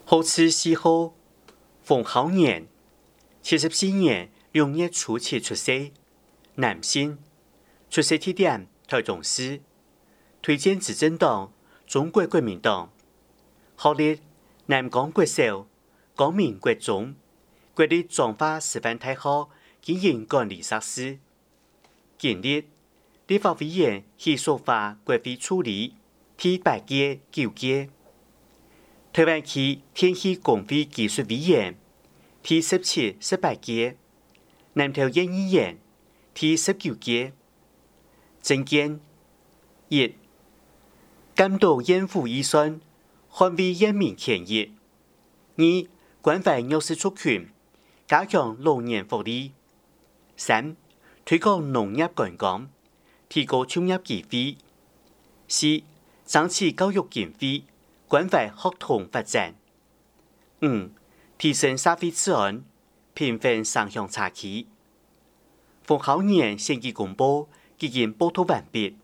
好似4號，馮浩年，74年6月初7出世，男性，出生地點台中市，推薦執政黨中國國民黨，學歷南江國小、光明國中、國立彰化師範大學經營管理碩士，經歷立法委員系數化國會處理第8屆、9屆。台灣區天氣工會技術委員第17、18屆，南投縣議員第19屆。政見1，監督縣府預算，捍衛人民權益；2，關懷弱勢族群，加強老年福利；3，推廣農業觀光，提高創業機會；4，爭取教育經費，關懷學童發展；5，提升社會治安，平分城鄉差距。馮浩年選舉公報已經報道完畢。